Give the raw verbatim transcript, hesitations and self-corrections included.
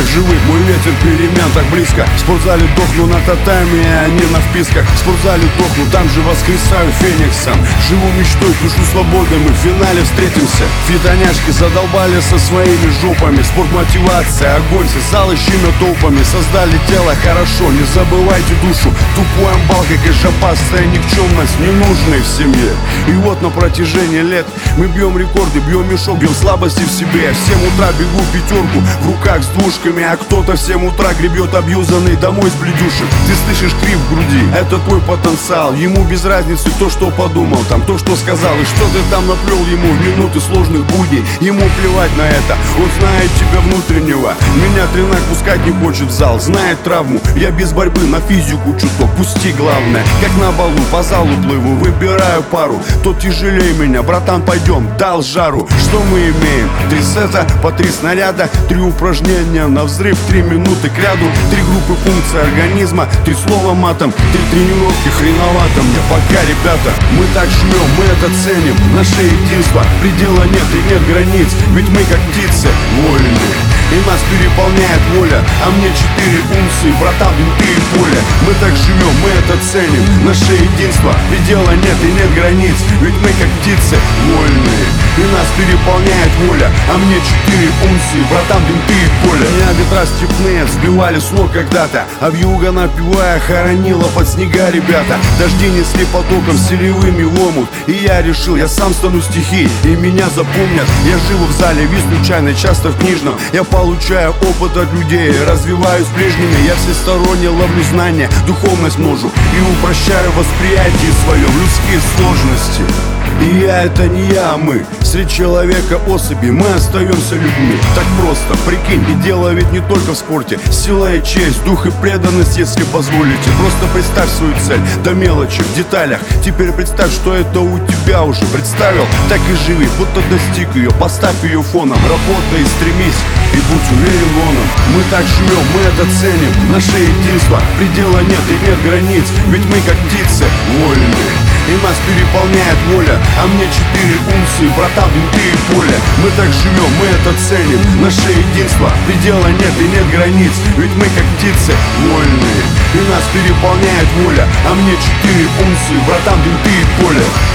как живы, мой ветер перемен так близко. В спортзале дохну на татами, а не на вписках. В спортзале дохну, там же воскресаю фениксом. Живу мечтой, душу свободы, мы в финале встретимся. Фитоняшки задолбали со своими жопами. Спорт, мотивация, огонь, все залы щемят толпами. Создали тело хорошо, не забывайте душу. Тупой амбал, как и жопастая никчемность, ненужной в семье. И вот на протяжении лет мы бьем рекорды, бьем мешок, бьем слабости в себе. В семь утра бегу пятерку в руках с двушками, а кто-то в семь утра гребет абьюзанный домой с бледюшек. Ты слышишь крик в груди, это твой потенциал. Ему без разницы то, что подумал, там то, что сказал. И что ты там наплел ему в минуты сложных будней. Ему плевать на это, он знает тебя внутреннего. Меня тренак пускать не хочет в зал, знает травму. Я без борьбы на физику чуток, пусти главное. Как на балу, по залу плыву, выбираю пару. Тот тяжелее меня, братан, пойдем, дал жару. Что мы имеем? Три сета, по три снаряда, три упражнения на взрыв, три минуты к ряду, три группы функций организма, три слова матом, три тренировки, хреновато мне пока, ребята. Мы так живем, мы это ценим, наше единство, предела нет и нет границ, ведь мы как птицы вольные. И нас переполняет воля, а мне четыре унции, братан, бинты и поле. Мы так живем, мы это ценим, наше единство, предела нет и нет границ, ведь мы как птицы вольные. И нас переполняет воля, а мне четыре унции, братан, бинты и поле. Меня ветра степные сбивали с ног когда-то, а вьюга напивая хоронила под снега, ребята. Дожди несли потоком селевыми в омут, и я решил, я сам стану стихией, и меня запомнят. Я живу в зале, висну чайно, часто в книжном. Я получаю опыт от людей, развиваюсь прежними. Я всесторонне ловлю знания, духовность множу и упрощаю восприятие свое в людские сложности. И я это не я, а мы. Среди человека особи, мы остаемся людьми. Так просто, прикинь, и дело ведь не только в спорте. Сила и честь, дух и преданность, если позволите. Просто представь свою цель, до мелочи, в деталях. Теперь представь, что это у тебя уже представил. Так и живи, будто достиг ее, поставь ее фоном. Работай и стремись, и будь уверен воном. Мы так живем, мы это ценим, наше единство, предела нет и нет границ, ведь мы как птицы вольные. И нас переполняет воля, а мне четыре унции, братан, бинты и поле. Мы так живем, мы это ценим, наше единство, предела нет и нет границ, ведь мы как птицы вольные. И нас переполняет воля, а мне четыре унции, братан, бинты и поле.